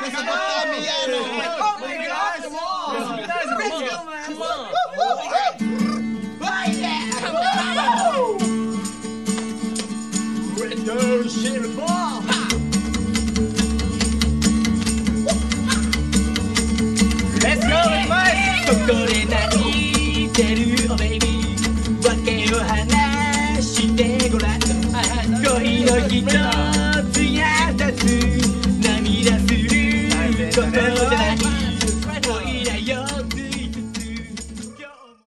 ここで泣いてるおベイビー訳を話してごらん恋の一つ